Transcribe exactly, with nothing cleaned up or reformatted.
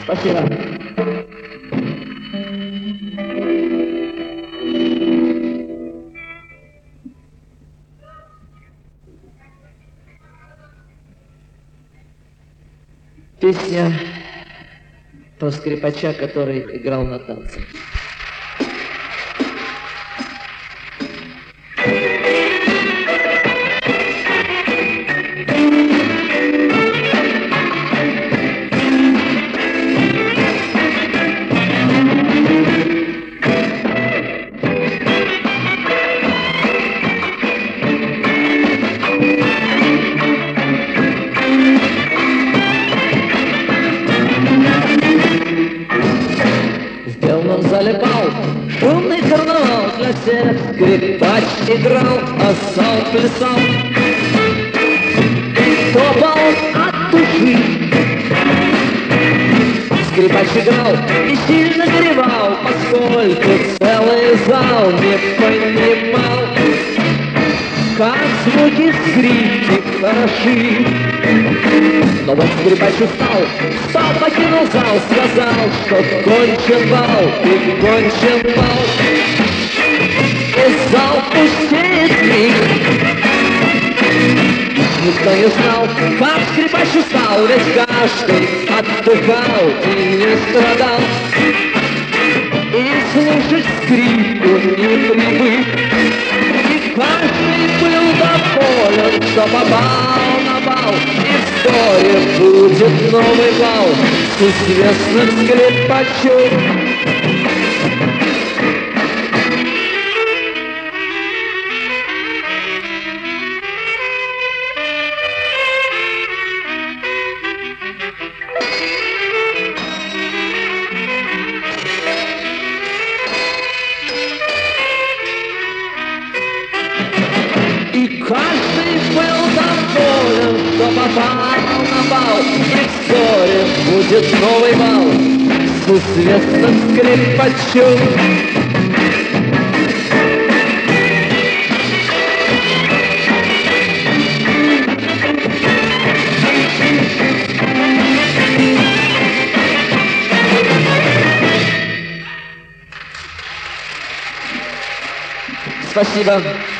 Спасибо. Песня про скрипача, который играл на танцах. Залипал шумный карнавал для всех. Скрипач играл, а зал плясал и топал от души. Скрипач играл и сильно горевал, поскольку целый зал не понимал, как звуки скрипки хороши. Но вот скрипач устал, встал, покинул зал, сказал, что кончен бал, и кончен бал. И зал пустеет миг. Никто не знал, как скрипач устал, ведь каждый отдыхал и не страдал. И слушать скрипку не привык. И каждый был доволен, что попал на бал. И вскоре будет новый бал с известным скрипачом. И каждый был доволен, что попал на бал. И вскоре будет новый бал с известным скрипачом. Спасибо.